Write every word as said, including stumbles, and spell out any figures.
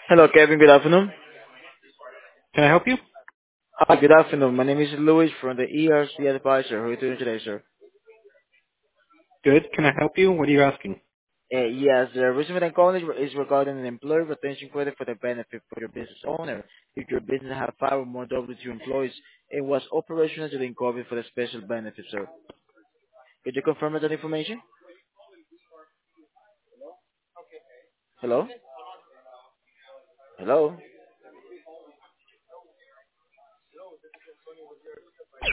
Hello, Kevin. Good afternoon. Can I help you? Hi, good afternoon. My name is Louis from the E R C Advisor. How are you doing today, sir? Good. Can I help you? What are you asking? Uh, yes, the reason for the call is is regarding an employee retention credit for the benefit for your business owner. If your business have five or more W two employees, it was operational during COVID for the special benefit, sir. Could you confirm that information? Hello? Hello?